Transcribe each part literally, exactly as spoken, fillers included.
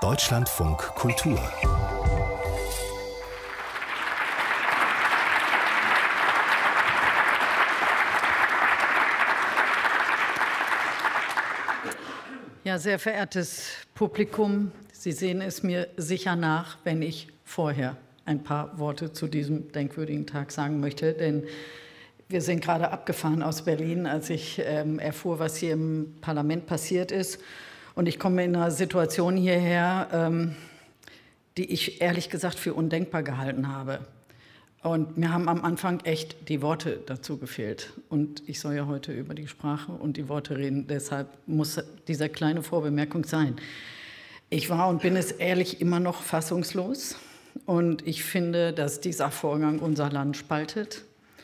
Deutschlandfunk Kultur. Ja, sehr verehrtes Publikum, Sie sehen es mir sicher nach, wenn ich vorher ein paar Worte zu diesem denkwürdigen Tag sagen möchte, denn wir sind gerade abgefahren aus Berlin, als ich ähm, erfuhr, was hier im Parlament passiert ist. Und ich komme in einer Situation hierher, ähm, die ich ehrlich gesagt für undenkbar gehalten habe. Und mir haben am Anfang echt die Worte dazu gefehlt. Und ich soll ja heute über die Sprache und die Worte reden. Deshalb muss diese kleine Vorbemerkung sein. Ich war und bin es ehrlich immer noch fassungslos. Und ich finde, dass dieser Vorgang unser Land spaltet.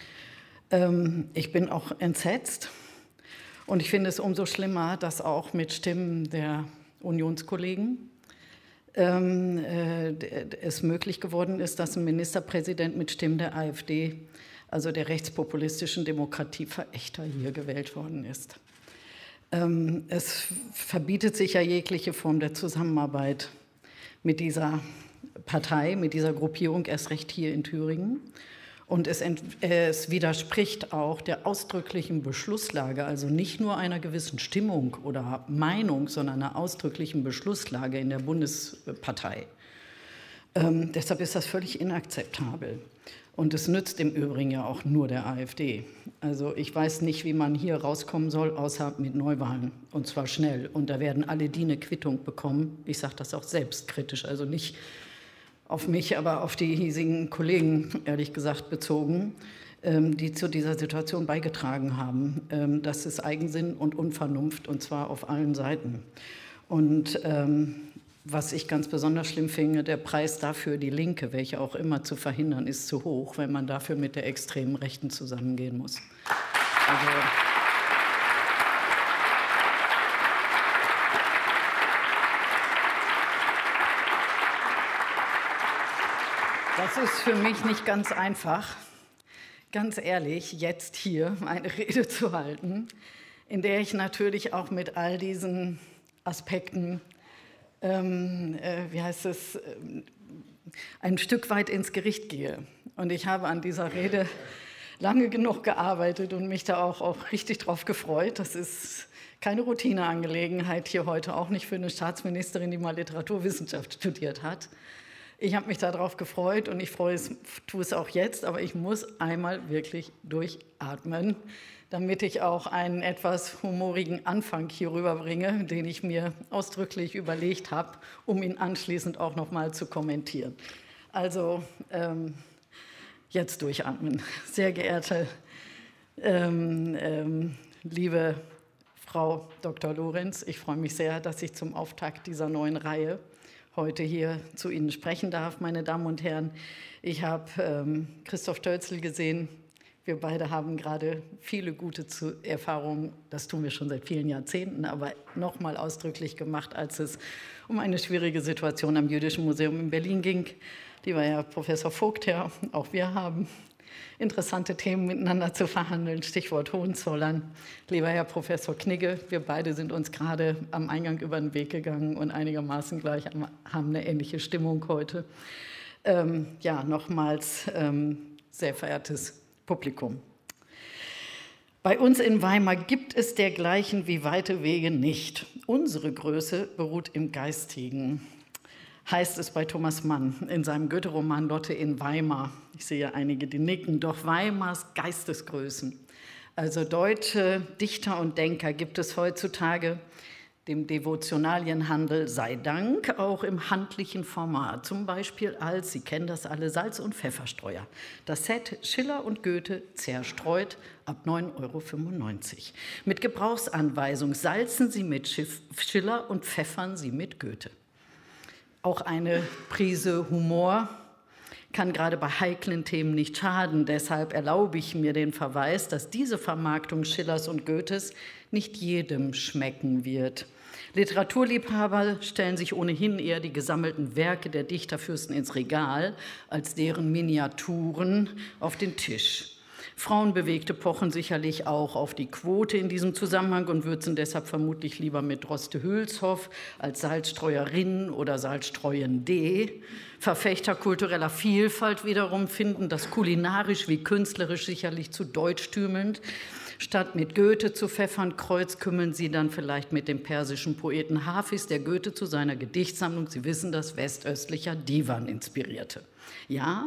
Ähm, ich bin auch entsetzt. Und ich finde es umso schlimmer, dass auch mit Stimmen der Unionskollegen ähm, äh, es möglich geworden ist, dass ein Ministerpräsident mit Stimmen der AfD, also der rechtspopulistischen Demokratieverächter, hier gewählt worden ist. Ähm, es verbietet sich ja jegliche Form der Zusammenarbeit mit dieser Partei, mit dieser Gruppierung, erst recht hier in Thüringen. Und es, es widerspricht auch der ausdrücklichen Beschlusslage, also nicht nur einer gewissen Stimmung oder Meinung, sondern einer ausdrücklichen Beschlusslage in der Bundespartei. Ähm, deshalb ist das völlig inakzeptabel. Und es nützt im Übrigen ja auch nur der AfD. Also ich weiß nicht, wie man hier rauskommen soll, außer mit Neuwahlen. Und zwar schnell. Und da werden alle die eine Quittung bekommen. Ich sage das auch selbstkritisch, also nicht auf mich, aber auf die hiesigen Kollegen, ehrlich gesagt, bezogen, die zu dieser Situation beigetragen haben. Das ist Eigensinn und Unvernunft, und zwar auf allen Seiten. Und ähm, was ich ganz besonders schlimm finde, der Preis dafür, die Linke, welche auch immer zu verhindern, ist zu hoch, wenn man dafür mit der extremen Rechten zusammengehen muss. Also, das ist für mich nicht ganz einfach, ganz ehrlich, jetzt hier eine Rede zu halten, in der ich natürlich auch mit all diesen Aspekten, ähm, äh, wie heißt es, äh, ein Stück weit ins Gericht gehe. Und ich habe an dieser Rede lange genug gearbeitet und mich da auch, auch richtig drauf gefreut. Das ist keine Routineangelegenheit hier heute, auch nicht für eine Staatsministerin, die mal Literaturwissenschaft studiert hat. Ich habe mich darauf gefreut und ich freue es, tue es auch jetzt, aber ich muss einmal wirklich durchatmen, damit ich auch einen etwas humorigen Anfang hier rüberbringe, den ich mir ausdrücklich überlegt habe, um ihn anschließend auch noch mal zu kommentieren. Also ähm, jetzt durchatmen. Sehr geehrte, ähm, ähm, liebe Frau Doktor Lorenz, ich freue mich sehr, dass ich zum Auftakt dieser neuen Reihe heute hier zu Ihnen sprechen darf, meine Damen und Herren. Ich habe ähm, Christoph Tölzl gesehen. Wir beide haben gerade viele gute zu Erfahrungen, das tun wir schon seit vielen Jahrzehnten, aber noch mal ausdrücklich gemacht, als es um eine schwierige Situation am Jüdischen Museum in Berlin ging. Lieber Herr Professor Vogt, ja, auch wir haben interessante Themen miteinander zu verhandeln, Stichwort Hohenzollern. Lieber Herr Professor Knigge, wir beide sind uns gerade am Eingang über den Weg gegangen und einigermaßen gleich haben eine ähnliche Stimmung heute. Ähm, ja, nochmals ähm, sehr verehrtes Publikum. Bei uns in Weimar gibt es dergleichen wie weite Wege nicht. Unsere Größe beruht im Geistigen, heißt es bei Thomas Mann in seinem Goethe-Roman Lotte in Weimar. Ich sehe einige, die nicken. Doch Weimars Geistesgrößen, also deutsche Dichter und Denker, gibt es heutzutage dem Devotionalienhandel sei Dank auch im handlichen Format. Zum Beispiel als, Sie kennen das alle, Salz- und Pfefferstreuer. Das Set Schiller und Goethe zerstreut ab neun Euro fünfundneunzig. Mit Gebrauchsanweisung: salzen Sie mit Schiller und pfeffern Sie mit Goethe. Auch eine Prise Humor kann gerade bei heiklen Themen nicht schaden. Deshalb erlaube ich mir den Verweis, dass diese Vermarktung Schillers und Goethes nicht jedem schmecken wird. Literaturliebhaber stellen sich ohnehin eher die gesammelten Werke der Dichterfürsten ins Regal als deren Miniaturen auf den Tisch. Frauenbewegte pochen sicherlich auch auf die Quote in diesem Zusammenhang und würzen deshalb vermutlich lieber mit Droste-Hülshoff als Salzstreuerin oder Salzstreuende. Verfechter kultureller Vielfalt wiederum finden das kulinarisch wie künstlerisch sicherlich zu deutschtümelnd. Statt mit Goethe zu pfeffern, kreuzkümmeln sie dann vielleicht mit dem persischen Poeten Hafiz, der Goethe zu seiner Gedichtsammlung, Sie wissen das, westöstlicher Divan inspirierte. Ja,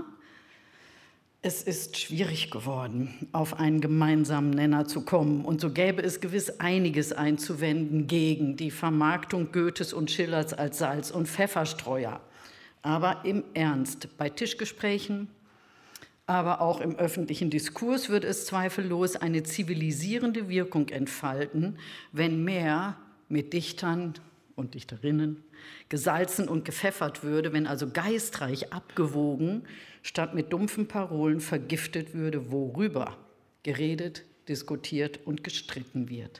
es ist schwierig geworden, auf einen gemeinsamen Nenner zu kommen. Und so gäbe es gewiss einiges einzuwenden gegen die Vermarktung Goethes und Schillers als Salz- und Pfefferstreuer. Aber im Ernst, bei Tischgesprächen, aber auch im öffentlichen Diskurs wird es zweifellos eine zivilisierende Wirkung entfalten, wenn mehr mit Dichtern und Dichterinnen gesalzen und gepfeffert würde, wenn also geistreich abgewogen statt mit dumpfen Parolen vergiftet würde, worüber geredet, diskutiert und gestritten wird.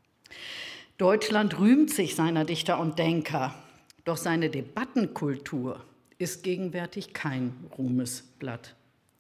Deutschland rühmt sich seiner Dichter und Denker, doch seine Debattenkultur ist gegenwärtig kein Ruhmesblatt.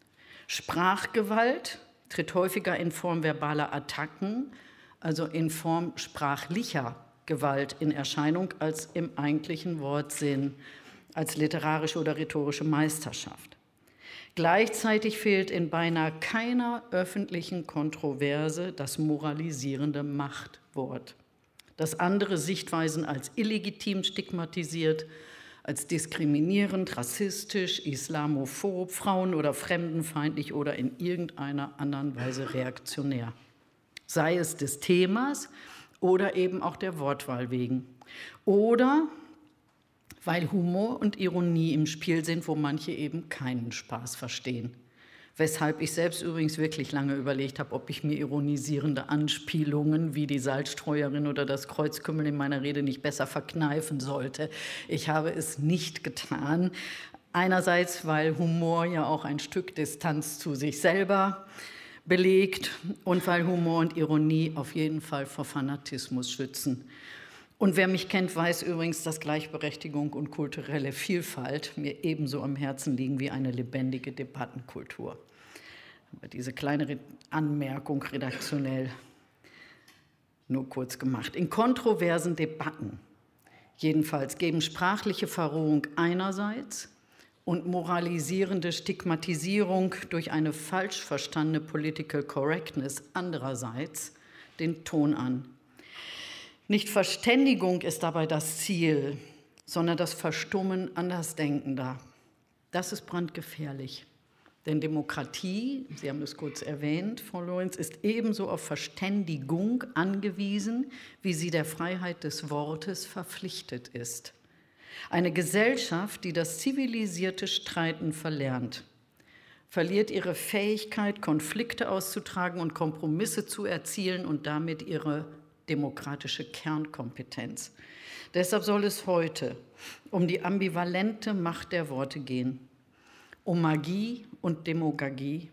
Sprachgewalt tritt häufiger in Form verbaler Attacken, also in Form sprachlicher Gewalt in Erscheinung als im eigentlichen Wortsinn, als literarische oder rhetorische Meisterschaft. Gleichzeitig fehlt in beinahe keiner öffentlichen Kontroverse das moralisierende Machtwort, das andere Sichtweisen als illegitim stigmatisiert, als diskriminierend, rassistisch, islamophob, frauen- oder fremdenfeindlich oder in irgendeiner anderen Weise reaktionär. Sei es des Themas oder eben auch der Wortwahl wegen. Oder weil Humor und Ironie im Spiel sind, wo manche eben keinen Spaß verstehen. Weshalb ich selbst übrigens wirklich lange überlegt habe, ob ich mir ironisierende Anspielungen wie die Salzstreuerin oder das Kreuzkümmel in meiner Rede nicht besser verkneifen sollte. Ich habe es nicht getan. Einerseits, weil Humor ja auch ein Stück Distanz zu sich selber belegt und weil Humor und Ironie auf jeden Fall vor Fanatismus schützen. Und wer mich kennt, weiß übrigens, dass Gleichberechtigung und kulturelle Vielfalt mir ebenso am Herzen liegen wie eine lebendige Debattenkultur. Aber diese kleine Anmerkung redaktionell nur kurz gemacht. In kontroversen Debatten jedenfalls geben sprachliche Verrohung einerseits und moralisierende Stigmatisierung durch eine falsch verstandene Political Correctness andererseits den Ton an. Nicht Verständigung ist dabei das Ziel, sondern das Verstummen Andersdenkender. Das ist brandgefährlich. Denn Demokratie, Sie haben es kurz erwähnt, Frau Lorenz, ist ebenso auf Verständigung angewiesen, wie sie der Freiheit des Wortes verpflichtet ist. Eine Gesellschaft, die das zivilisierte Streiten verlernt, verliert ihre Fähigkeit, Konflikte auszutragen und Kompromisse zu erzielen und damit ihre demokratische Kernkompetenz. Deshalb soll es heute um die ambivalente Macht der Worte gehen, um Magie und Demagogie,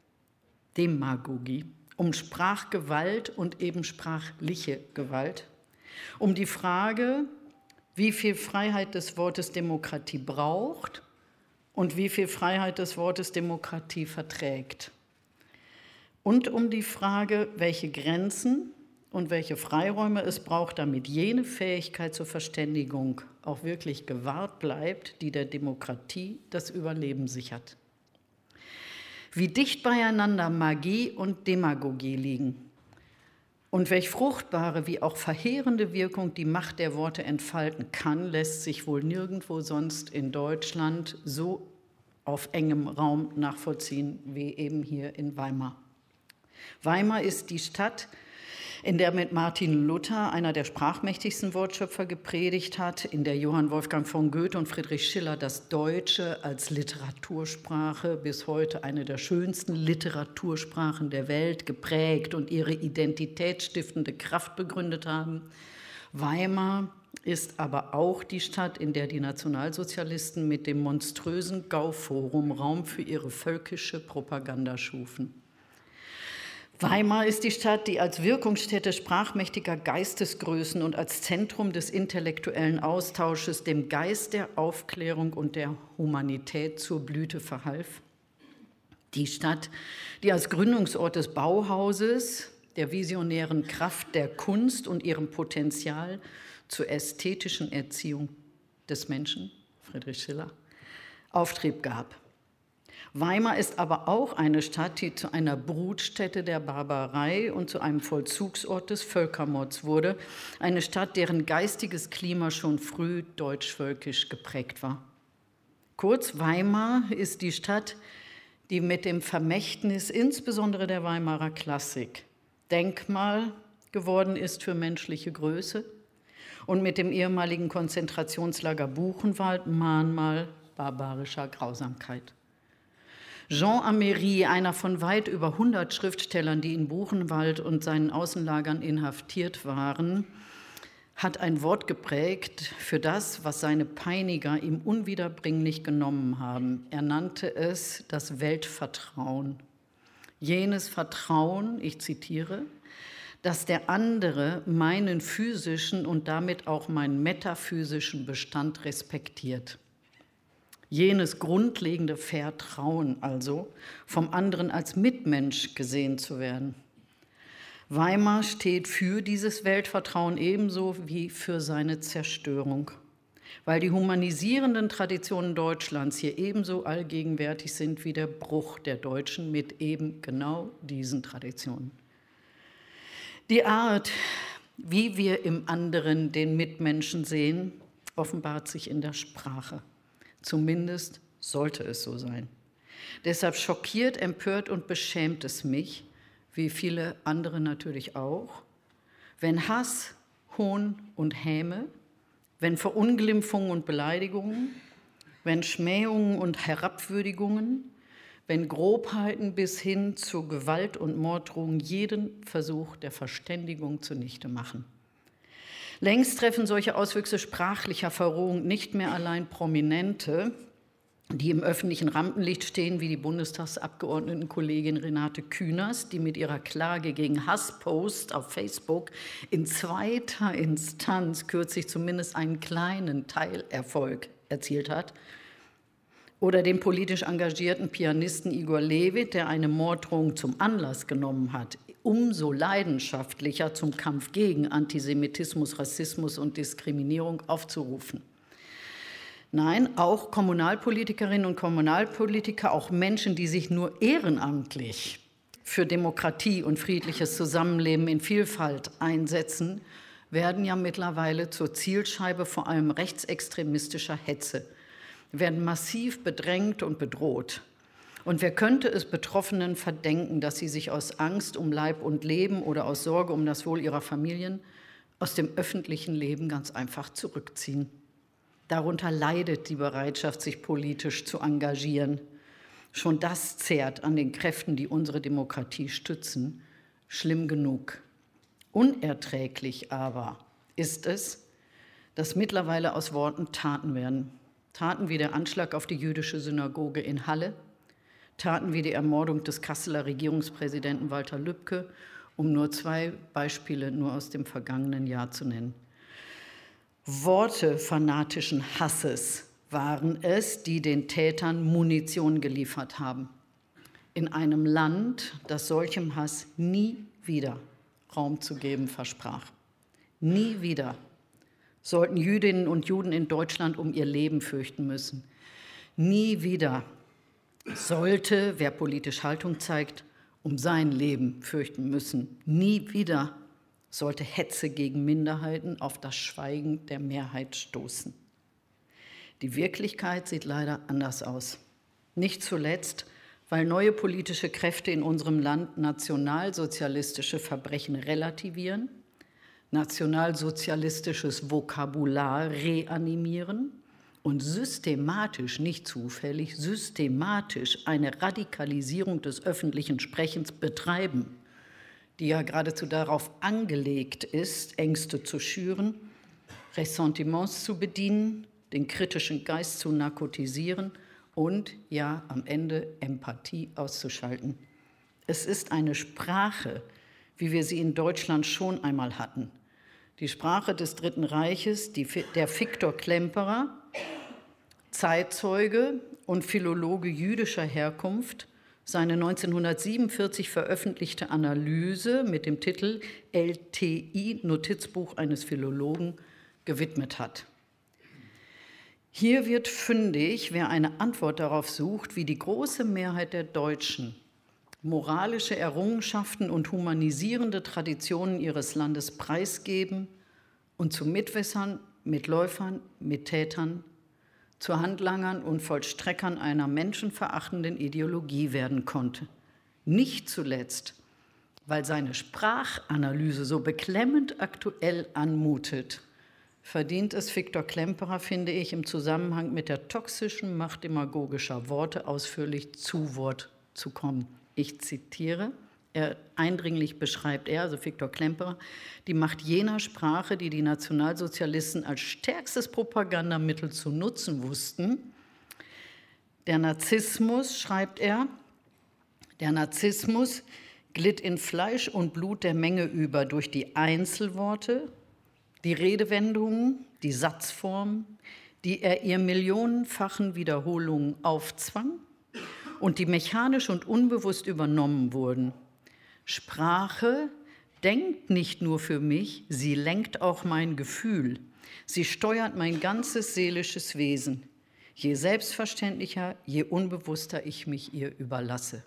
Demagogie, um Sprachgewalt und eben sprachliche Gewalt, um die Frage, wie viel Freiheit des Wortes Demokratie braucht und wie viel Freiheit des Wortes Demokratie verträgt. Und um die Frage, welche Grenzen und welche Freiräume es braucht, damit jene Fähigkeit zur Verständigung auch wirklich gewahrt bleibt, die der Demokratie das Überleben sichert. Wie dicht beieinander Magie und Demagogie liegen und welch fruchtbare wie auch verheerende Wirkung die Macht der Worte entfalten kann, lässt sich wohl nirgendwo sonst in Deutschland so auf engem Raum nachvollziehen wie eben hier in Weimar. Weimar ist die Stadt, in der mit Martin Luther, einer der sprachmächtigsten Wortschöpfer, gepredigt hat, in der Johann Wolfgang von Goethe und Friedrich Schiller das Deutsche als Literatursprache, bis heute eine der schönsten Literatursprachen der Welt, geprägt und ihre identitätsstiftende Kraft begründet haben. Weimar ist aber auch die Stadt, in der die Nationalsozialisten mit dem monströsen Gauforum Raum für ihre völkische Propaganda schufen. Weimar ist die Stadt, die als Wirkungsstätte sprachmächtiger Geistesgrößen und als Zentrum des intellektuellen Austausches dem Geist der Aufklärung und der Humanität zur Blüte verhalf. Die Stadt, die als Gründungsort des Bauhauses, der visionären Kraft der Kunst und ihrem Potenzial zur ästhetischen Erziehung des Menschen, Friedrich Schiller, Auftrieb gab. Weimar ist aber auch eine Stadt, die zu einer Brutstätte der Barbarei und zu einem Vollzugsort des Völkermords wurde. Eine Stadt, deren geistiges Klima schon früh deutsch-völkisch geprägt war. Kurz, Weimar ist die Stadt, die mit dem Vermächtnis insbesondere der Weimarer Klassik Denkmal geworden ist für menschliche Größe und mit dem ehemaligen Konzentrationslager Buchenwald Mahnmal barbarischer Grausamkeit. Jean Améry, einer von weit über hundert Schriftstellern, die in Buchenwald und seinen Außenlagern inhaftiert waren, hat ein Wort geprägt für das, was seine Peiniger ihm unwiederbringlich genommen haben. Er nannte es das Weltvertrauen. Jenes Vertrauen, ich zitiere, dass der andere meinen physischen und damit auch meinen metaphysischen Bestand respektiert. Jenes grundlegende Vertrauen also, vom anderen als Mitmensch gesehen zu werden. Weimar steht für dieses Weltvertrauen ebenso wie für seine Zerstörung, weil die humanisierenden Traditionen Deutschlands hier ebenso allgegenwärtig sind wie der Bruch der Deutschen mit eben genau diesen Traditionen. Die Art, wie wir im anderen den Mitmenschen sehen, offenbart sich in der Sprache. Zumindest sollte es so sein. Deshalb schockiert, empört und beschämt es mich, wie viele andere natürlich auch, wenn Hass, Hohn und Häme, wenn Verunglimpfungen und Beleidigungen, wenn Schmähungen und Herabwürdigungen, wenn Grobheiten bis hin zu Gewalt und Morddrohungen jeden Versuch der Verständigung zunichte machen. Längst treffen solche Auswüchse sprachlicher Verrohung nicht mehr allein Prominente, die im öffentlichen Rampenlicht stehen, wie die Bundestagsabgeordnetenkollegin Renate Künast, die mit ihrer Klage gegen Hasspost auf Facebook in zweiter Instanz kürzlich zumindest einen kleinen Teilerfolg erzielt hat. Oder den politisch engagierten Pianisten Igor Levit, der eine Morddrohung zum Anlass genommen hat, umso leidenschaftlicher zum Kampf gegen Antisemitismus, Rassismus und Diskriminierung aufzurufen. Nein, auch Kommunalpolitikerinnen und Kommunalpolitiker, auch Menschen, die sich nur ehrenamtlich für Demokratie und friedliches Zusammenleben in Vielfalt einsetzen, werden ja mittlerweile zur Zielscheibe vor allem rechtsextremistischer Hetze, werden massiv bedrängt und bedroht. Und wer könnte es Betroffenen verdenken, dass sie sich aus Angst um Leib und Leben oder aus Sorge um das Wohl ihrer Familien aus dem öffentlichen Leben ganz einfach zurückziehen? Darunter leidet die Bereitschaft, sich politisch zu engagieren. Schon das zehrt an den Kräften, die unsere Demokratie stützen. Schlimm genug. Unerträglich aber ist es, dass mittlerweile aus Worten Taten werden. Taten wie der Anschlag auf die jüdische Synagoge in Halle, Taten wie die Ermordung des Kasseler Regierungspräsidenten Walter Lübcke, um nur zwei Beispiele nur aus dem vergangenen Jahr zu nennen. Worte fanatischen Hasses waren es, die den Tätern Munition geliefert haben. In einem Land, das solchem Hass nie wieder Raum zu geben versprach. Nie wieder sollten Jüdinnen und Juden in Deutschland um ihr Leben fürchten müssen. Nie wieder sollte, wer politisch Haltung zeigt, um sein Leben fürchten müssen. Nie wieder sollte Hetze gegen Minderheiten auf das Schweigen der Mehrheit stoßen. Die Wirklichkeit sieht leider anders aus. Nicht zuletzt, weil neue politische Kräfte in unserem Land nationalsozialistische Verbrechen relativieren, nationalsozialistisches Vokabular reanimieren und systematisch, nicht zufällig, systematisch eine Radikalisierung des öffentlichen Sprechens betreiben, die ja geradezu darauf angelegt ist, Ängste zu schüren, Ressentiments zu bedienen, den kritischen Geist zu narkotisieren und ja am Ende Empathie auszuschalten. Es ist eine Sprache, wie wir sie in Deutschland schon einmal hatten. Die Sprache des Dritten Reiches, die, der Viktor Klemperer, Zeitzeuge und Philologe jüdischer Herkunft, seine neunzehnhundertsiebenundvierzig veröffentlichte Analyse mit dem Titel L T I, Notizbuch eines Philologen, gewidmet hat. Hier wird fündig, wer eine Antwort darauf sucht, wie die große Mehrheit der Deutschen moralische Errungenschaften und humanisierende Traditionen ihres Landes preisgeben und zu Mitwissern, Mitläufern, Mittätern, zu Handlangern und Vollstreckern einer menschenverachtenden Ideologie werden konnte. Nicht zuletzt, weil seine Sprachanalyse so beklemmend aktuell anmutet, verdient es Viktor Klemperer, finde ich, im Zusammenhang mit der toxischen Macht demagogischer Worte ausführlich zu Wort zu kommen. Ich zitiere, er, eindringlich beschreibt er, also Viktor Klemperer, die Macht jener Sprache, die die Nationalsozialisten als stärkstes Propagandamittel zu nutzen wussten. Der Narzissmus, schreibt er, der Narzissmus glitt in Fleisch und Blut der Menge über durch die Einzelworte, die Redewendungen, die Satzform, die er ihr millionenfachen Wiederholungen aufzwang und die mechanisch und unbewusst übernommen wurden. Sprache denkt nicht nur für mich, sie lenkt auch mein Gefühl. Sie steuert mein ganzes seelisches Wesen. Je selbstverständlicher, je unbewusster ich mich ihr überlasse.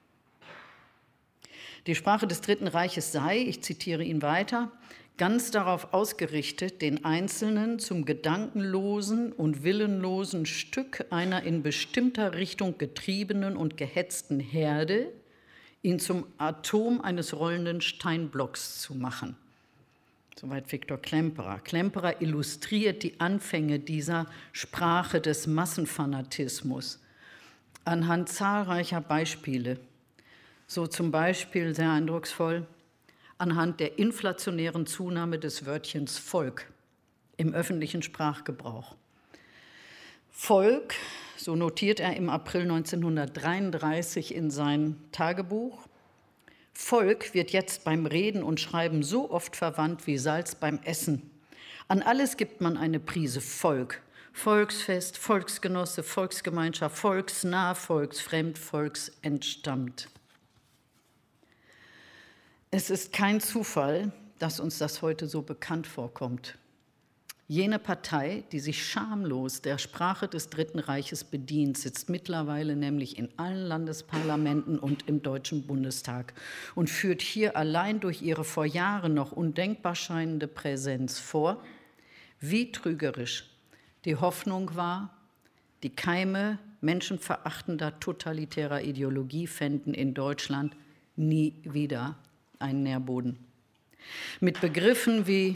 Die Sprache des Dritten Reiches sei, ich zitiere ihn weiter, ganz darauf ausgerichtet, den Einzelnen zum gedankenlosen und willenlosen Stück einer in bestimmter Richtung getriebenen und gehetzten Herde, ihn zum Atom eines rollenden Steinblocks zu machen. Soweit Viktor Klemperer. Klemperer illustriert die Anfänge dieser Sprache des Massenfanatismus anhand zahlreicher Beispiele. So zum Beispiel, sehr eindrucksvoll, anhand der inflationären Zunahme des Wörtchens Volk im öffentlichen Sprachgebrauch. Volk, so notiert er im April neunzehnhundertdreiunddreißig in sein Tagebuch, Volk wird jetzt beim Reden und Schreiben so oft verwandt wie Salz beim Essen. An alles gibt man eine Prise Volk. Volksfest, Volksgenosse, Volksgemeinschaft, volksnah, volksfremd, volksentstammt. Es ist kein Zufall, dass uns das heute so bekannt vorkommt. Jene Partei, die sich schamlos der Sprache des Dritten Reiches bedient, sitzt mittlerweile nämlich in allen Landesparlamenten und im Deutschen Bundestag und führt hier allein durch ihre vor Jahren noch undenkbar scheinende Präsenz vor, wie trügerisch die Hoffnung war, die Keime menschenverachtender totalitärer Ideologie fänden in Deutschland nie wieder einen Nährboden. Mit Begriffen wie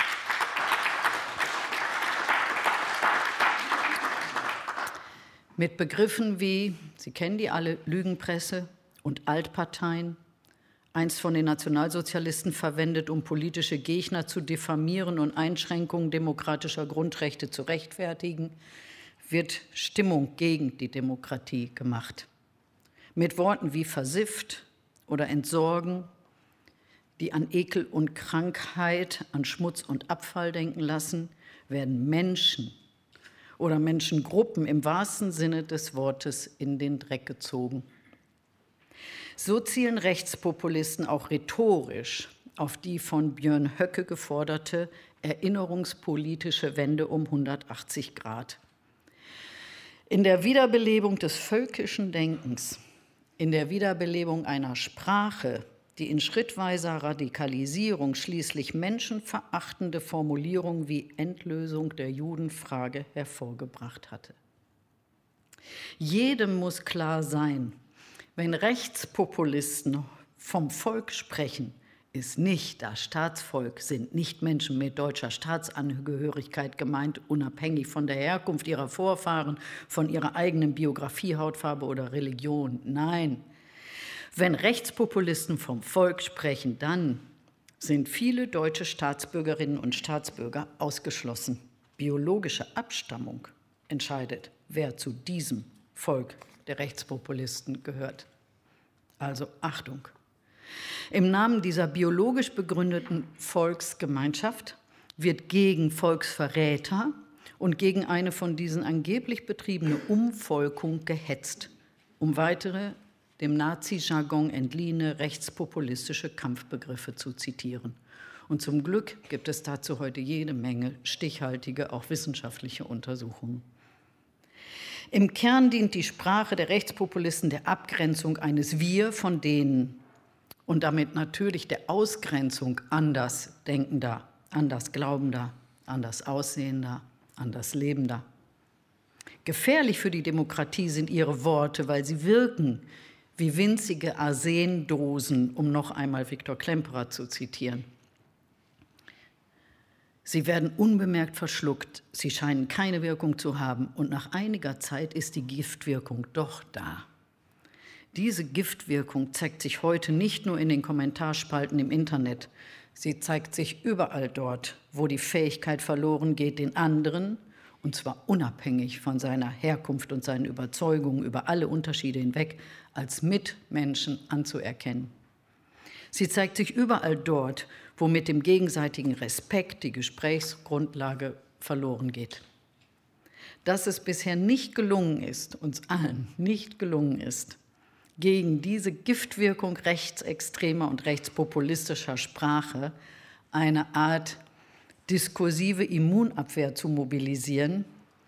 Mit Begriffen wie, Sie kennen die alle, Lügenpresse und Altparteien, einst von den Nationalsozialisten verwendet, um politische Gegner zu diffamieren und Einschränkungen demokratischer Grundrechte zu rechtfertigen, wird Stimmung gegen die Demokratie gemacht. Mit Worten wie versifft oder entsorgen, die an Ekel und Krankheit, an Schmutz und Abfall denken lassen, werden Menschen oder Menschengruppen im wahrsten Sinne des Wortes in den Dreck gezogen. So zielen Rechtspopulisten auch rhetorisch auf die von Björn Höcke geforderte erinnerungspolitische Wende um hundertachtzig Grad. In der Wiederbelebung des völkischen Denkens, in der Wiederbelebung einer Sprache, die in schrittweiser Radikalisierung schließlich menschenverachtende Formulierungen wie Endlösung der Judenfrage hervorgebracht hatte. Jedem muss klar sein, wenn Rechtspopulisten vom Volk sprechen, ist nicht das Staatsvolk, sind nicht Menschen mit deutscher Staatsangehörigkeit gemeint, unabhängig von der Herkunft ihrer Vorfahren, von ihrer eigenen Biografie, Hautfarbe oder Religion. Nein. Wenn Rechtspopulisten vom Volk sprechen, dann sind viele deutsche Staatsbürgerinnen und Staatsbürger ausgeschlossen. Biologische Abstammung entscheidet, wer zu diesem Volk der Rechtspopulisten gehört. Also Achtung. Im Namen dieser biologisch begründeten Volksgemeinschaft wird gegen Volksverräter und gegen eine von diesen angeblich betriebene Umvolkung gehetzt, um weitere dem Nazi-Jargon entliehene rechtspopulistische Kampfbegriffe zu zitieren. Und zum Glück gibt es dazu heute jede Menge stichhaltige, auch wissenschaftliche Untersuchungen. Im Kern dient die Sprache der Rechtspopulisten der Abgrenzung eines Wir von denen und damit natürlich der Ausgrenzung anders Denkender, anders Glaubender, anders Aussehender, anders Lebender. Gefährlich für die Demokratie sind ihre Worte, weil sie wirken wie winzige Arsendosen, um noch einmal Viktor Klemperer zu zitieren. Sie werden unbemerkt verschluckt, sie scheinen keine Wirkung zu haben und nach einiger Zeit ist die Giftwirkung doch da. Diese Giftwirkung zeigt sich heute nicht nur in den Kommentarspalten im Internet, sie zeigt sich überall dort, wo die Fähigkeit verloren geht, den anderen, und zwar unabhängig von seiner Herkunft und seinen Überzeugungen über alle Unterschiede hinweg, als Mitmenschen anzuerkennen. Sie zeigt sich überall dort, wo mit dem gegenseitigen Respekt die Gesprächsgrundlage verloren geht. Dass es bisher nicht gelungen ist, uns allen nicht gelungen ist, gegen diese Giftwirkung rechtsextremer und rechtspopulistischer Sprache eine Art diskursive Immunabwehr zu mobilisieren,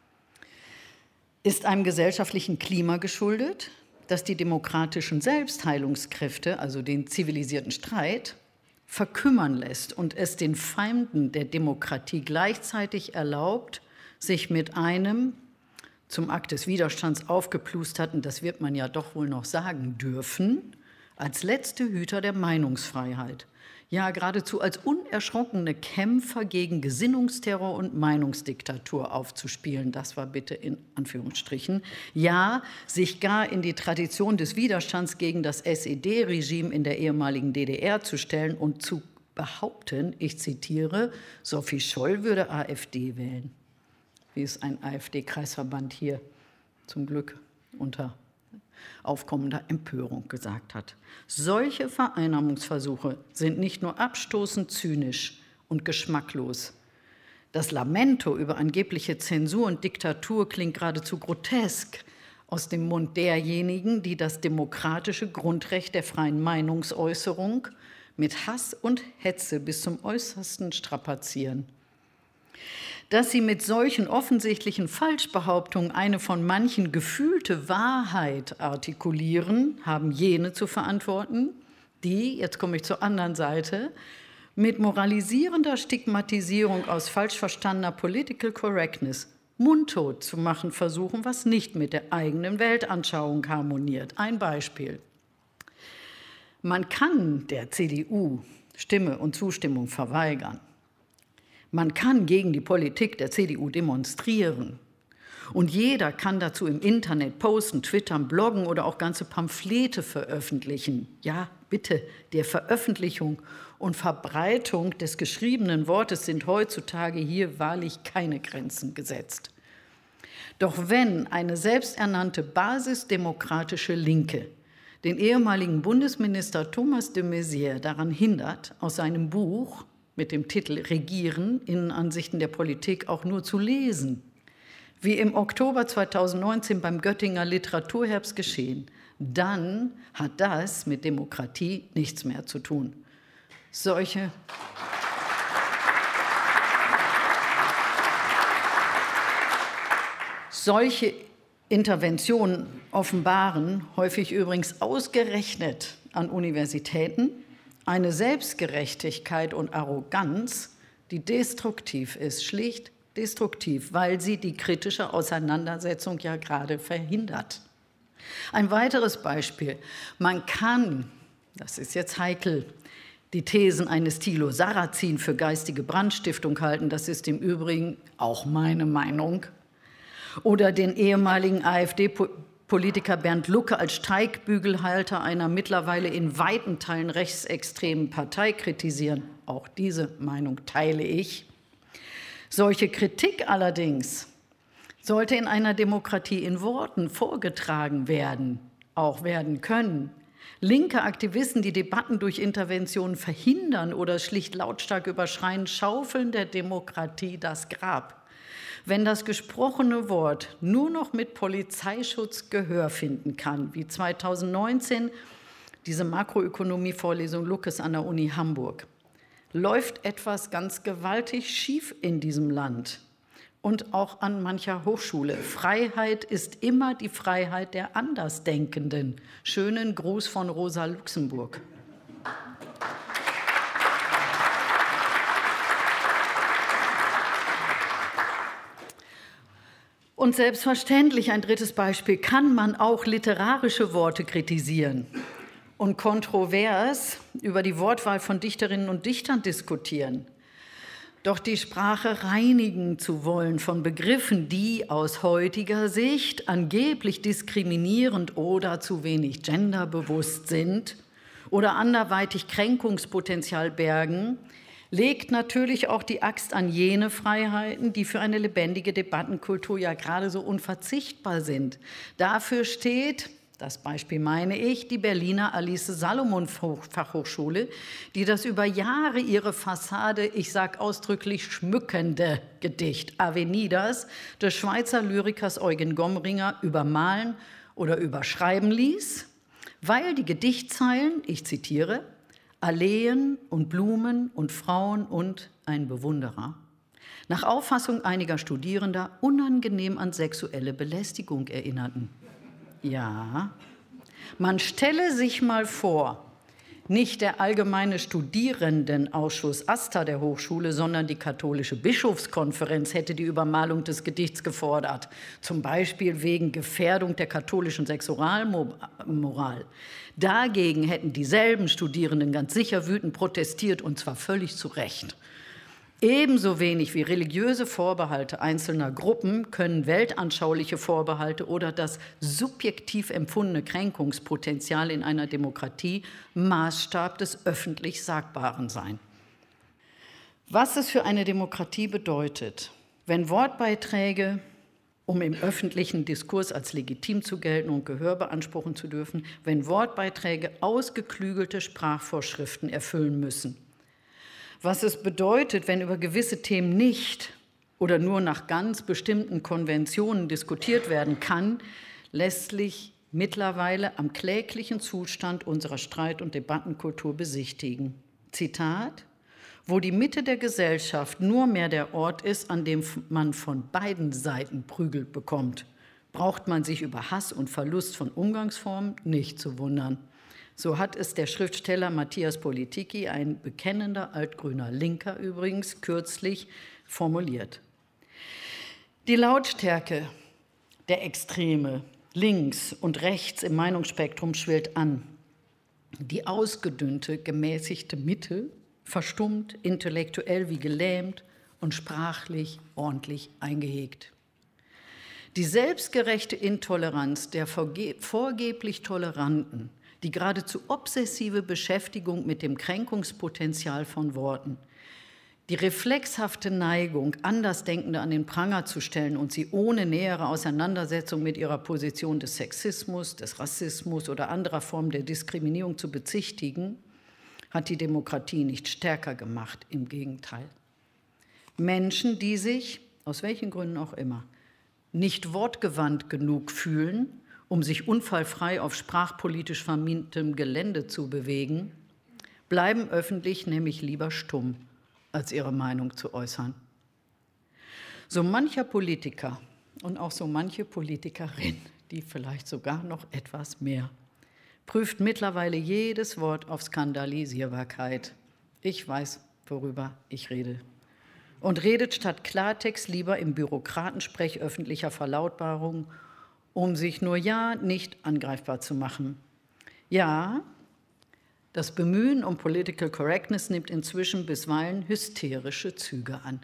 ist einem gesellschaftlichen Klima geschuldet, das die demokratischen Selbstheilungskräfte, also den zivilisierten Streit, verkümmern lässt und es den Feinden der Demokratie gleichzeitig erlaubt, sich mit einem zum Akt des Widerstands aufgeplusterten, das wird man ja doch wohl noch sagen dürfen, als letzte Hüter der Meinungsfreiheit, ja geradezu als unerschrockene Kämpfer gegen Gesinnungsterror und Meinungsdiktatur aufzuspielen. Das war bitte in Anführungsstrichen. Ja, sich gar in die Tradition des Widerstands gegen das S E D-Regime in der ehemaligen D D R zu stellen und zu behaupten, ich zitiere, Sophie Scholl würde AfD wählen, wie es ein AfD-Kreisverband hier zum Glück unter aufkommender Empörung gesagt hat. Solche Vereinnahmungsversuche sind nicht nur abstoßend zynisch und geschmacklos. Das Lamento über angebliche Zensur und Diktatur klingt geradezu grotesk aus dem Mund derjenigen, die das demokratische Grundrecht der freien Meinungsäußerung mit Hass und Hetze bis zum Äußersten strapazieren. Dass sie mit solchen offensichtlichen Falschbehauptungen eine von manchen gefühlte Wahrheit artikulieren, haben jene zu verantworten, die, jetzt komme ich zur anderen Seite, mit moralisierender Stigmatisierung aus falsch verstandener Political Correctness mundtot zu machen versuchen, was nicht mit der eigenen Weltanschauung harmoniert. Ein Beispiel. Man kann der C D U Stimme und Zustimmung verweigern. Man kann gegen die Politik der C D U demonstrieren. Und jeder kann dazu im Internet posten, twittern, bloggen oder auch ganze Pamphlete veröffentlichen. Ja, bitte, der Veröffentlichung und Verbreitung des geschriebenen Wortes sind heutzutage hier wahrlich keine Grenzen gesetzt. Doch wenn eine selbsternannte basisdemokratische Linke den ehemaligen Bundesminister Thomas de Maizière daran hindert, aus seinem Buch mit dem Titel Regieren, Innenansichten der Politik auch nur zu lesen, wie im Oktober zweitausendneunzehn beim Göttinger Literaturherbst geschehen, dann hat das mit Demokratie nichts mehr zu tun. Solche Solche Interventionen offenbaren, häufig übrigens ausgerechnet an Universitäten, eine Selbstgerechtigkeit und Arroganz, die destruktiv ist, schlicht destruktiv, weil sie die kritische Auseinandersetzung ja gerade verhindert. Ein weiteres Beispiel. Man kann, das ist jetzt heikel, die Thesen eines Thilo Sarrazin für geistige Brandstiftung halten, das ist im Übrigen auch meine Meinung, oder den ehemaligen AfD-Politiker Bernd Lucke als Steigbügelhalter einer mittlerweile in weiten Teilen rechtsextremen Partei kritisieren. Auch diese Meinung teile ich. Solche Kritik allerdings sollte in einer Demokratie in Worten vorgetragen werden, auch werden können. Linke Aktivisten, die Debatten durch Interventionen verhindern oder schlicht lautstark überschreien, schaufeln der Demokratie das Grab. Wenn das gesprochene Wort nur noch mit Polizeischutz Gehör finden kann, wie zweitausendneunzehn diese Makroökonomie-Vorlesung Luckes an der Uni Hamburg, läuft etwas ganz gewaltig schief in diesem Land und auch an mancher Hochschule. Freiheit ist immer die Freiheit der Andersdenkenden. Schönen Gruß von Rosa Luxemburg. Und selbstverständlich, ein drittes Beispiel, kann man auch literarische Worte kritisieren und kontrovers über die Wortwahl von Dichterinnen und Dichtern diskutieren. Doch die Sprache reinigen zu wollen von Begriffen, die aus heutiger Sicht angeblich diskriminierend oder zu wenig genderbewusst sind oder anderweitig Kränkungspotenzial bergen, legt natürlich auch die Axt an jene Freiheiten, die für eine lebendige Debattenkultur ja gerade so unverzichtbar sind. Dafür steht, das Beispiel meine ich, die Berliner Alice-Salomon-Fachhochschule, die das über Jahre ihre Fassade, ich sage ausdrücklich schmückende Gedicht Avenidas des Schweizer Lyrikers Eugen Gomringer übermalen oder überschreiben ließ, weil die Gedichtzeilen, ich zitiere, Alleen und Blumen und Frauen und ein Bewunderer, nach Auffassung einiger Studierender unangenehm an sexuelle Belästigung erinnerten. Ja, man stelle sich mal vor, nicht der Allgemeine Studierendenausschuss AStA der Hochschule, sondern die Katholische Bischofskonferenz hätte die Übermalung des Gedichts gefordert, zum Beispiel wegen Gefährdung der katholischen Sexualmoral. Dagegen hätten dieselben Studierenden ganz sicher wütend protestiert, und zwar völlig zu Recht. Ebenso wenig wie religiöse Vorbehalte einzelner Gruppen können weltanschauliche Vorbehalte oder das subjektiv empfundene Kränkungspotenzial in einer Demokratie Maßstab des öffentlich Sagbaren sein. Was es für eine Demokratie bedeutet, wenn Wortbeiträge, um im öffentlichen Diskurs als legitim zu gelten und Gehör beanspruchen zu dürfen, wenn Wortbeiträge ausgeklügelte Sprachvorschriften erfüllen müssen. Was es bedeutet, wenn über gewisse Themen nicht oder nur nach ganz bestimmten Konventionen diskutiert werden kann, lässt sich mittlerweile am kläglichen Zustand unserer Streit- und Debattenkultur besichtigen. Zitat: Wo die Mitte der Gesellschaft nur mehr der Ort ist, an dem man von beiden Seiten Prügel bekommt, braucht man sich über Hass und Verlust von Umgangsformen nicht zu wundern. So hat es der Schriftsteller Matthias Politiki, ein bekennender altgrüner Linker übrigens, kürzlich formuliert. Die Lautstärke der Extreme links und rechts im Meinungsspektrum schwillt an. Die ausgedünnte, gemäßigte Mitte verstummt, intellektuell wie gelähmt und sprachlich ordentlich eingehegt. Die selbstgerechte Intoleranz der vorgeblich Toleranten, die geradezu obsessive Beschäftigung mit dem Kränkungspotenzial von Worten, die reflexhafte Neigung, Andersdenkende an den Pranger zu stellen und sie ohne nähere Auseinandersetzung mit ihrer Position des Sexismus, des Rassismus oder anderer Formen der Diskriminierung zu bezichtigen, hat die Demokratie nicht stärker gemacht, im Gegenteil. Menschen, die sich, aus welchen Gründen auch immer, nicht wortgewandt genug fühlen, um sich unfallfrei auf sprachpolitisch vermintem Gelände zu bewegen, bleiben öffentlich nämlich lieber stumm, als ihre Meinung zu äußern. So mancher Politiker und auch so manche Politikerin, die vielleicht sogar noch etwas mehr, prüft mittlerweile jedes Wort auf Skandalisierbarkeit. Ich weiß, worüber ich rede. Und redet statt Klartext lieber im Bürokratensprech öffentlicher Verlautbarungen, um sich nur ja nicht angreifbar zu machen. Ja, das Bemühen um Political Correctness nimmt inzwischen bisweilen hysterische Züge an.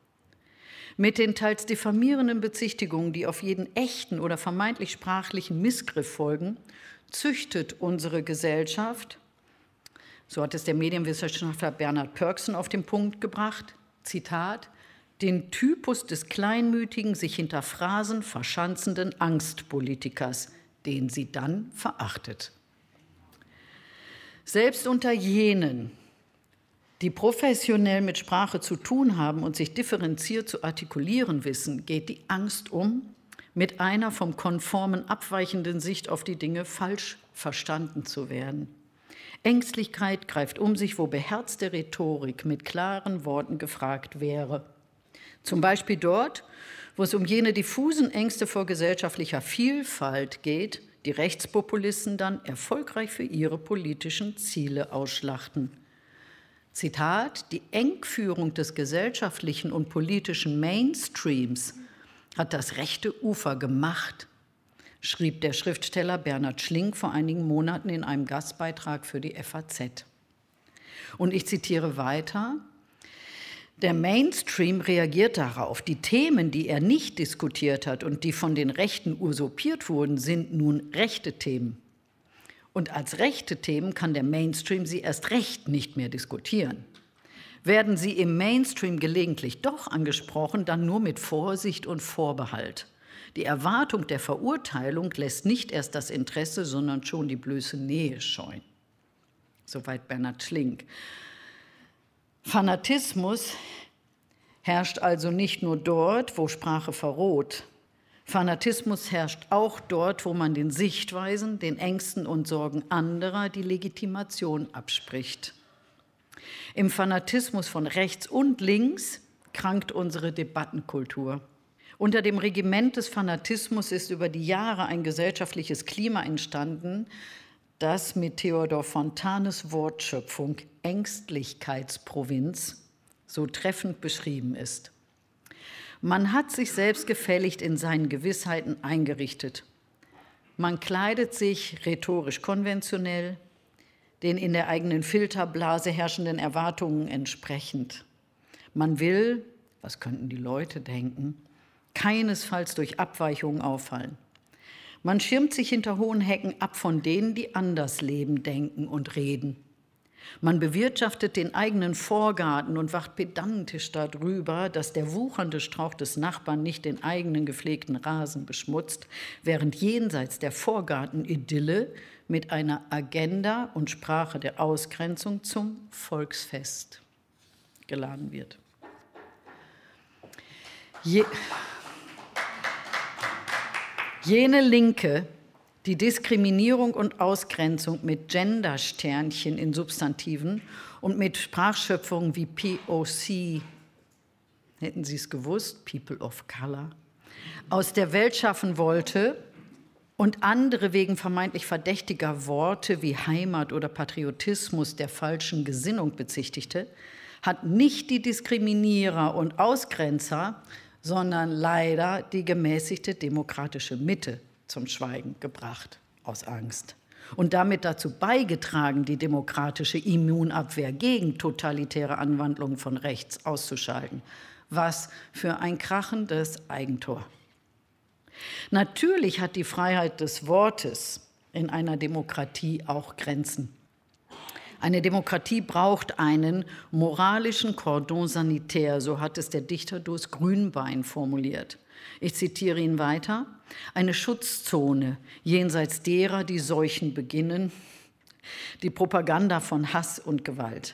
Mit den teils diffamierenden Bezichtigungen, die auf jeden echten oder vermeintlich sprachlichen Missgriff folgen, züchtet unsere Gesellschaft, so hat es der Medienwissenschaftler Bernhard Pörksen auf den Punkt gebracht, Zitat, den Typus des kleinmütigen, sich hinter Phrasen verschanzenden Angstpolitikers, den sie dann verachtet. Selbst unter jenen, die professionell mit Sprache zu tun haben und sich differenziert zu artikulieren wissen, geht die Angst um, mit einer vom Konformen abweichenden Sicht auf die Dinge falsch verstanden zu werden. Ängstlichkeit greift um sich, wo beherzte Rhetorik mit klaren Worten gefragt wäre. Zum Beispiel dort, wo es um jene diffusen Ängste vor gesellschaftlicher Vielfalt geht, die Rechtspopulisten dann erfolgreich für ihre politischen Ziele ausschlachten. Zitat: Die Engführung des gesellschaftlichen und politischen Mainstreams hat das rechte Ufer gemacht, schrieb der Schriftsteller Bernhard Schlink vor einigen Monaten in einem Gastbeitrag für die F A Z. Und ich zitiere weiter: Der Mainstream reagiert darauf. Die Themen, die er nicht diskutiert hat und die von den Rechten usurpiert wurden, sind nun rechte Themen. Und als rechte Themen kann der Mainstream sie erst recht nicht mehr diskutieren. Werden sie im Mainstream gelegentlich doch angesprochen, dann nur mit Vorsicht und Vorbehalt. Die Erwartung der Verurteilung lässt nicht erst das Interesse, sondern schon die bloße Nähe scheuen. Soweit Bernhard Schlink. Fanatismus herrscht also nicht nur dort, wo Sprache verroht. Fanatismus herrscht auch dort, wo man den Sichtweisen, den Ängsten und Sorgen anderer die Legitimation abspricht. Im Fanatismus von rechts und links krankt unsere Debattenkultur. Unter dem Regiment des Fanatismus ist über die Jahre ein gesellschaftliches Klima entstanden, das mit Theodor Fontanes Wortschöpfung Ängstlichkeitsprovinz so treffend beschrieben ist. Man hat sich selbst gefälligst in seinen Gewissheiten eingerichtet. Man kleidet sich rhetorisch konventionell, den in der eigenen Filterblase herrschenden Erwartungen entsprechend. Man will, was könnten die Leute denken, keinesfalls durch Abweichungen auffallen. Man schirmt sich hinter hohen Hecken ab von denen, die anders leben, denken und reden. Man bewirtschaftet den eigenen Vorgarten und wacht pedantisch darüber, dass der wuchernde Strauch des Nachbarn nicht den eigenen gepflegten Rasen beschmutzt, während jenseits der Vorgartenidylle mit einer Agenda und Sprache der Ausgrenzung zum Volksfest geladen wird. Je Jene Linke, die Diskriminierung und Ausgrenzung mit Gendersternchen in Substantiven und mit Sprachschöpfungen wie P O C, hätten Sie es gewusst, People of Color, aus der Welt schaffen wollte und andere wegen vermeintlich verdächtiger Worte wie Heimat oder Patriotismus der falschen Gesinnung bezichtigte, hat nicht die Diskriminierer und Ausgrenzer, sondern leider die gemäßigte demokratische Mitte zum Schweigen gebracht, aus Angst. Und damit dazu beigetragen, die demokratische Immunabwehr gegen totalitäre Anwandlungen von rechts auszuschalten. Was für ein krachendes Eigentor. Natürlich hat die Freiheit des Wortes in einer Demokratie auch Grenzen. Eine Demokratie braucht einen moralischen Cordon sanitaire, so hat es der Dichter Durst Grünbein formuliert. Ich zitiere ihn weiter: Eine Schutzzone jenseits derer, die Seuchen beginnen, die Propaganda von Hass und Gewalt.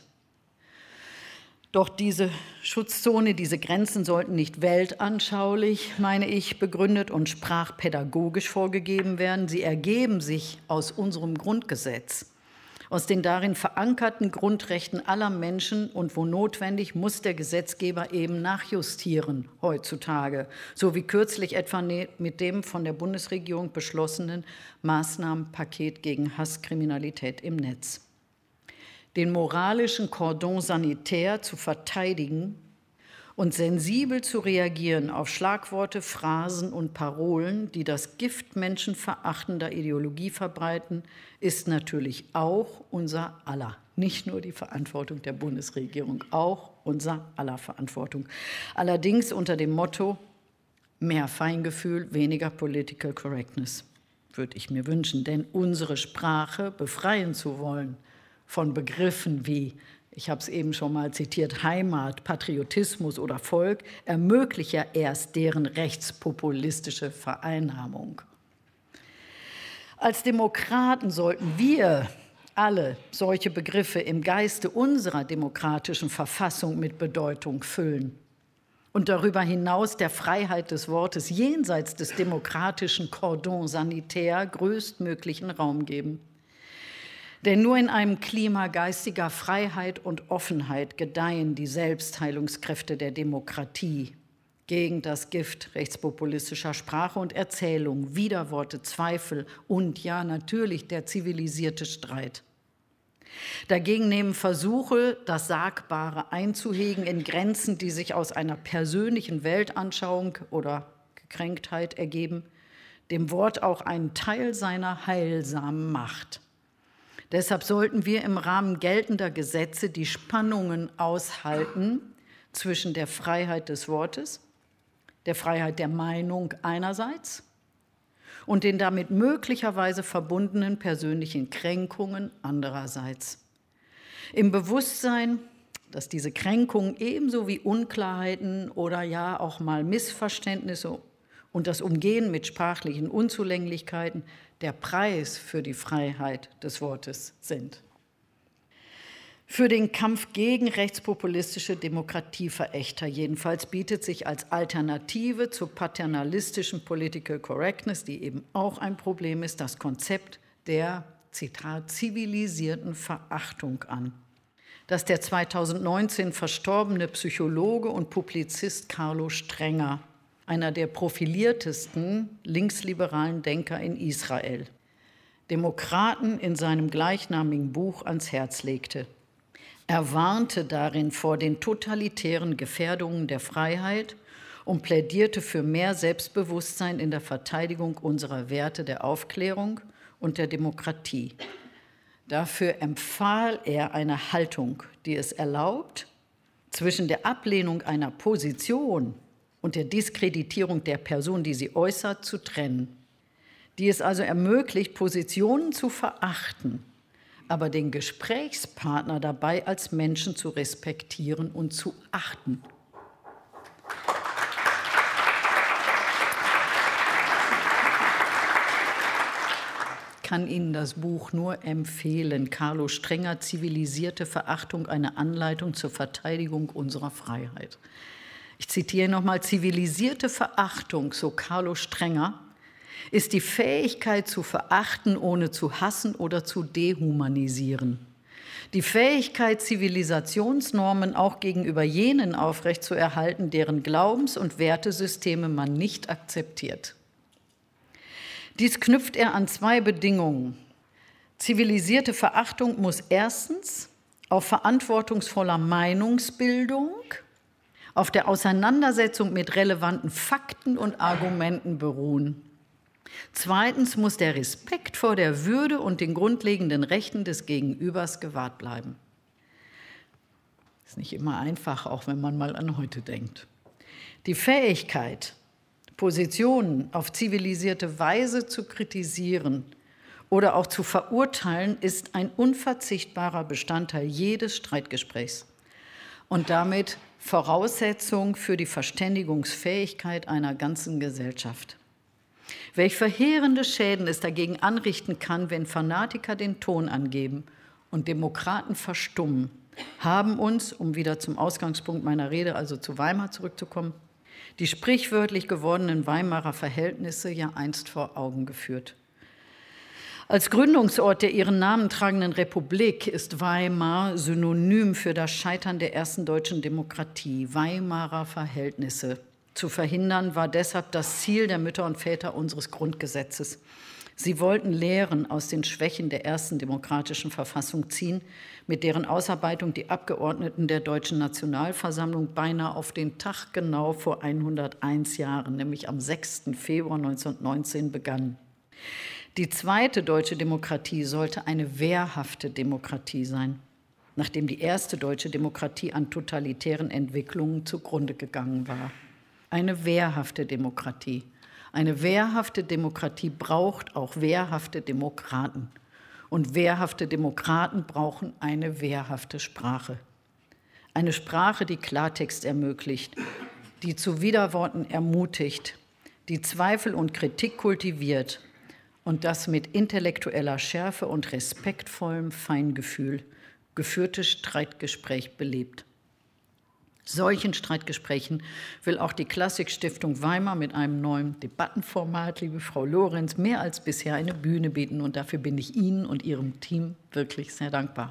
Doch diese Schutzzone, diese Grenzen sollten nicht weltanschaulich, meine ich, begründet und sprachpädagogisch vorgegeben werden. Sie ergeben sich aus unserem Grundgesetz, aus den darin verankerten Grundrechten aller Menschen, und wo notwendig, muss der Gesetzgeber eben nachjustieren heutzutage, so wie kürzlich etwa mit dem von der Bundesregierung beschlossenen Maßnahmenpaket gegen Hasskriminalität im Netz. Den moralischen Cordon sanitaire zu verteidigen und sensibel zu reagieren auf Schlagworte, Phrasen und Parolen, die das Gift menschenverachtender Ideologie verbreiten, ist natürlich auch unser aller, nicht nur die Verantwortung der Bundesregierung, auch unser aller Verantwortung. Allerdings unter dem Motto: mehr Feingefühl, weniger Political Correctness, würde ich mir wünschen. Denn unsere Sprache befreien zu wollen von Begriffen wie, ich habe es eben schon mal zitiert, Heimat, Patriotismus oder Volk, ermöglicht ja erst deren rechtspopulistische Vereinnahmung. Als Demokraten sollten wir alle solche Begriffe im Geiste unserer demokratischen Verfassung mit Bedeutung füllen und darüber hinaus der Freiheit des Wortes jenseits des demokratischen Cordon sanitaire größtmöglichen Raum geben. Denn nur in einem Klima geistiger Freiheit und Offenheit gedeihen die Selbstheilungskräfte der Demokratie gegen das Gift rechtspopulistischer Sprache und Erzählung, Widerworte, Zweifel und ja natürlich der zivilisierte Streit. Dagegen nehmen Versuche, das Sagbare einzuhegen in Grenzen, die sich aus einer persönlichen Weltanschauung oder Gekränktheit ergeben, dem Wort auch einen Teil seiner heilsamen Macht. Deshalb sollten wir im Rahmen geltender Gesetze die Spannungen aushalten zwischen der Freiheit des Wortes, der Freiheit der Meinung einerseits und den damit möglicherweise verbundenen persönlichen Kränkungen andererseits. Im Bewusstsein, dass diese Kränkungen ebenso wie Unklarheiten oder ja auch mal Missverständnisse und das Umgehen mit sprachlichen Unzulänglichkeiten der Preis für die Freiheit des Wortes sind. Für den Kampf gegen rechtspopulistische Demokratieverächter jedenfalls bietet sich als Alternative zur paternalistischen Political Correctness, die eben auch ein Problem ist, das Konzept der, Zitat, zivilisierten Verachtung an, das der zweitausendneunzehn verstorbene Psychologe und Publizist Carlo Strenger, einer der profiliertesten linksliberalen Denker in Israel, Demokraten in seinem gleichnamigen Buch ans Herz legte. Er warnte darin vor den totalitären Gefährdungen der Freiheit und plädierte für mehr Selbstbewusstsein in der Verteidigung unserer Werte der Aufklärung und der Demokratie. Dafür empfahl er eine Haltung, die es erlaubt, zwischen der Ablehnung einer Position und der Diskreditierung der Person, die sie äußert, zu trennen, die es also ermöglicht, Positionen zu verachten, aber den Gesprächspartner dabei als Menschen zu respektieren und zu achten. Ich kann Ihnen das Buch nur empfehlen. Carlo Strenger, Zivilisierte Verachtung, eine Anleitung zur Verteidigung unserer Freiheit. Ich zitiere nochmal: Zivilisierte Verachtung, so Carlo Strenger, ist die Fähigkeit zu verachten, ohne zu hassen oder zu dehumanisieren. Die Fähigkeit, Zivilisationsnormen auch gegenüber jenen aufrechtzuerhalten, deren Glaubens- und Wertesysteme man nicht akzeptiert. Dies knüpft er an zwei Bedingungen. Zivilisierte Verachtung muss erstens auf verantwortungsvoller Meinungsbildung, auf der Auseinandersetzung mit relevanten Fakten und Argumenten beruhen. Zweitens muss der Respekt vor der Würde und den grundlegenden Rechten des Gegenübers gewahrt bleiben. Ist nicht immer einfach, auch wenn man mal an heute denkt. Die Fähigkeit, Positionen auf zivilisierte Weise zu kritisieren oder auch zu verurteilen, ist ein unverzichtbarer Bestandteil jedes Streitgesprächs und damit Voraussetzung für die Verständigungsfähigkeit einer ganzen Gesellschaft. Welch verheerende Schäden es dagegen anrichten kann, wenn Fanatiker den Ton angeben und Demokraten verstummen, haben uns, um wieder zum Ausgangspunkt meiner Rede, also zu Weimar zurückzukommen, die sprichwörtlich gewordenen Weimarer Verhältnisse ja einst vor Augen geführt. Als Gründungsort der ihren Namen tragenden Republik ist Weimar synonym für das Scheitern der ersten deutschen Demokratie, Weimarer Verhältnisse. Zu verhindern war deshalb das Ziel der Mütter und Väter unseres Grundgesetzes. Sie wollten Lehren aus den Schwächen der ersten demokratischen Verfassung ziehen, mit deren Ausarbeitung die Abgeordneten der Deutschen Nationalversammlung beinahe auf den Tag genau vor hunderteins Jahren, nämlich am sechsten Februar neunzehnhundertneunzehn, begannen. Die zweite deutsche Demokratie sollte eine wehrhafte Demokratie sein, nachdem die erste deutsche Demokratie an totalitären Entwicklungen zugrunde gegangen war. Eine wehrhafte Demokratie. Eine wehrhafte Demokratie braucht auch wehrhafte Demokraten. Und wehrhafte Demokraten brauchen eine wehrhafte Sprache. Eine Sprache, die Klartext ermöglicht, die zu Widerworten ermutigt, die Zweifel und Kritik kultiviert und das mit intellektueller Schärfe und respektvollem Feingefühl geführte Streitgespräch belebt. Solchen Streitgesprächen will auch die Klassikstiftung Weimar mit einem neuen Debattenformat, liebe Frau Lorenz, mehr als bisher eine Bühne bieten. Und dafür bin ich Ihnen und Ihrem Team wirklich sehr dankbar.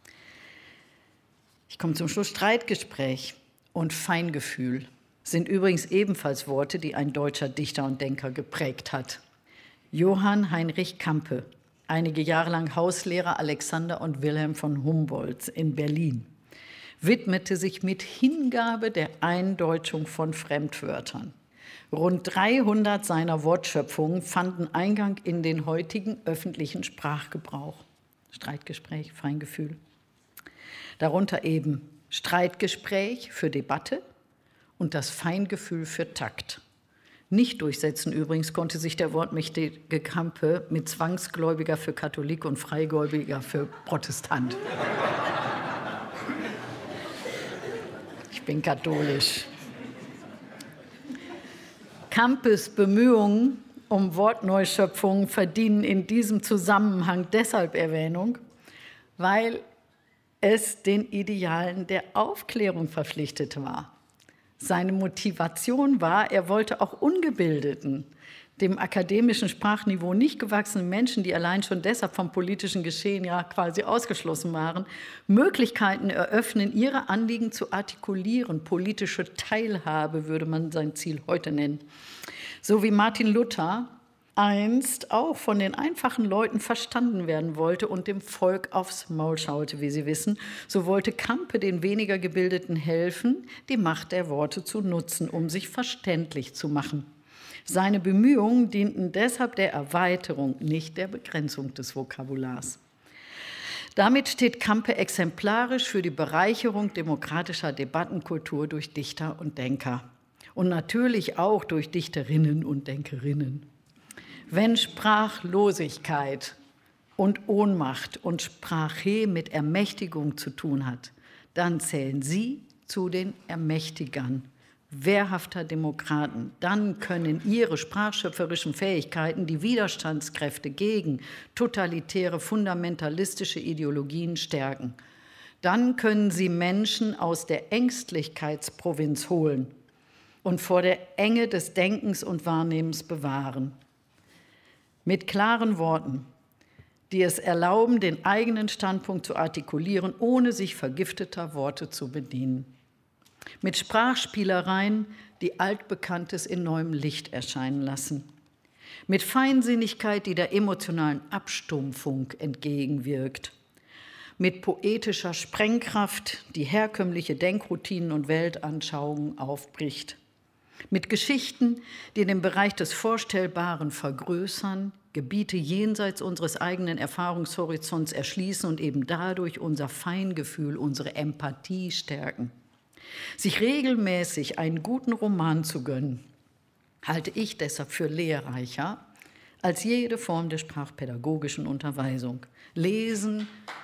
Ich komme zum Schluss. Streitgespräch und Feingefühl sind übrigens ebenfalls Worte, die ein deutscher Dichter und Denker geprägt hat. Johann Heinrich Campe, einige Jahre lang Hauslehrer Alexander und Wilhelm von Humboldt in Berlin, widmete sich mit Hingabe der Eindeutschung von Fremdwörtern. Rund dreihundert seiner Wortschöpfungen fanden Eingang in den heutigen öffentlichen Sprachgebrauch. Streitgespräch, Feingefühl. Darunter eben Streitgespräch für Debatte und das Feingefühl für Takt. Nicht durchsetzen übrigens konnte sich der wortmächtige Campe mit Zwangsgläubiger für Katholik und Freigläubiger für Protestant. Ich bin katholisch. Campes Bemühungen um Wortneuschöpfungen verdienen in diesem Zusammenhang deshalb Erwähnung, weil es den Idealen der Aufklärung verpflichtet war. Seine Motivation war, er wollte auch Ungebildeten, dem akademischen Sprachniveau nicht gewachsenen Menschen, die allein schon deshalb vom politischen Geschehen ja quasi ausgeschlossen waren, Möglichkeiten eröffnen, ihre Anliegen zu artikulieren. Politische Teilhabe würde man sein Ziel heute nennen. So wie Martin Luther einst auch von den einfachen Leuten verstanden werden wollte und dem Volk aufs Maul schaute, wie Sie wissen, so wollte Campe den weniger Gebildeten helfen, die Macht der Worte zu nutzen, um sich verständlich zu machen. Seine Bemühungen dienten deshalb der Erweiterung, nicht der Begrenzung des Vokabulars. Damit steht Campe exemplarisch für die Bereicherung demokratischer Debattenkultur durch Dichter und Denker und natürlich auch durch Dichterinnen und Denkerinnen. Wenn Sprachlosigkeit und Ohnmacht und Sprache mit Ermächtigung zu tun hat, dann zählen Sie zu den Ermächtigern wehrhafter Demokraten. Dann können Ihre sprachschöpferischen Fähigkeiten die Widerstandskräfte gegen totalitäre, fundamentalistische Ideologien stärken. Dann können Sie Menschen aus der Ängstlichkeitsprovinz holen und vor der Enge des Denkens und Wahrnehmens bewahren. Mit klaren Worten, die es erlauben, den eigenen Standpunkt zu artikulieren, ohne sich vergifteter Worte zu bedienen. Mit Sprachspielereien, die Altbekanntes in neuem Licht erscheinen lassen. Mit Feinsinnigkeit, die der emotionalen Abstumpfung entgegenwirkt. Mit poetischer Sprengkraft, die herkömmliche Denkroutinen und Weltanschauungen aufbricht. Mit Geschichten, die den Bereich des Vorstellbaren vergrößern, Gebiete jenseits unseres eigenen Erfahrungshorizonts erschließen und eben dadurch unser Feingefühl, unsere Empathie stärken. Sich regelmäßig einen guten Roman zu gönnen, halte ich deshalb für lehrreicher als jede Form der sprachpädagogischen Unterweisung. Lesen,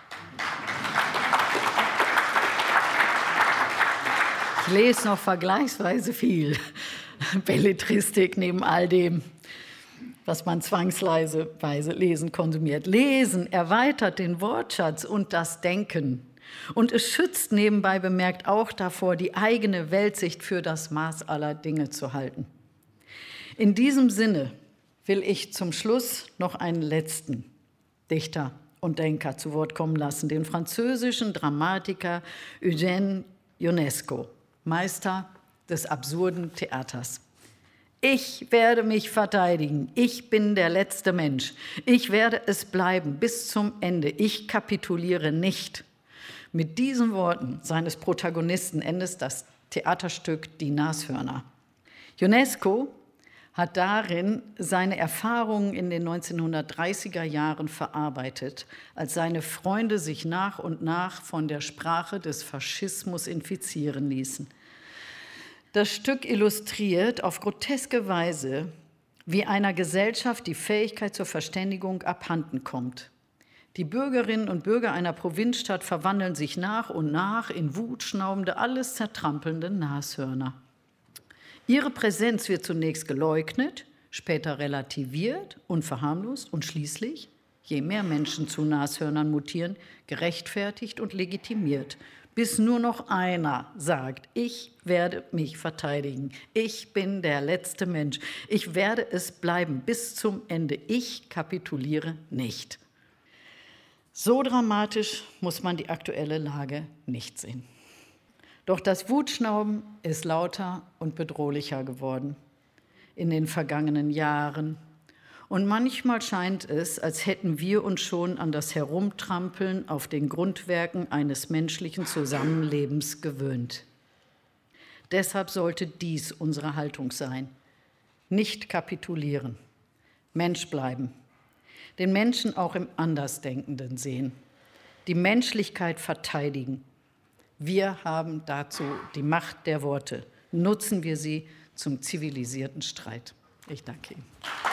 ich lese noch vergleichsweise viel Belletristik neben all dem, was man zwangsweise lesen konsumiert. Lesen erweitert den Wortschatz und das Denken. Und es schützt nebenbei bemerkt auch davor, die eigene Weltsicht für das Maß aller Dinge zu halten. In diesem Sinne will ich zum Schluss noch einen letzten Dichter und Denker zu Wort kommen lassen, den französischen Dramatiker Eugène Ionesco, Meister des absurden Theaters. Ich werde mich verteidigen. Ich bin der letzte Mensch. Ich werde es bleiben bis zum Ende. Ich kapituliere nicht. Mit diesen Worten seines Protagonisten endet das Theaterstück Die Nashörner. Ionesco hat darin seine Erfahrungen in den neunzehnhundertdreißiger Jahren verarbeitet, als seine Freunde sich nach und nach von der Sprache des Faschismus infizieren ließen. Das Stück illustriert auf groteske Weise, wie einer Gesellschaft die Fähigkeit zur Verständigung abhanden kommt. Die Bürgerinnen und Bürger einer Provinzstadt verwandeln sich nach und nach in wutschnaubende, alles zertrampelnde Nashörner. Ihre Präsenz wird zunächst geleugnet, später relativiert und verharmlost und schließlich, je mehr Menschen zu Nashörnern mutieren, gerechtfertigt und legitimiert, bis nur noch einer sagt, ich werde mich verteidigen, ich bin der letzte Mensch, ich werde es bleiben bis zum Ende, ich kapituliere nicht. So dramatisch muss man die aktuelle Lage nicht sehen. Doch das Wutschnauben ist lauter und bedrohlicher geworden in den vergangenen Jahren. Und manchmal scheint es, als hätten wir uns schon an das Herumtrampeln auf den Grundwerken eines menschlichen Zusammenlebens gewöhnt. Deshalb sollte dies unsere Haltung sein. Nicht kapitulieren, Mensch bleiben, den Menschen auch im Andersdenkenden sehen, die Menschlichkeit verteidigen. Wir haben dazu die Macht der Worte. Nutzen wir sie zum zivilisierten Streit. Ich danke Ihnen.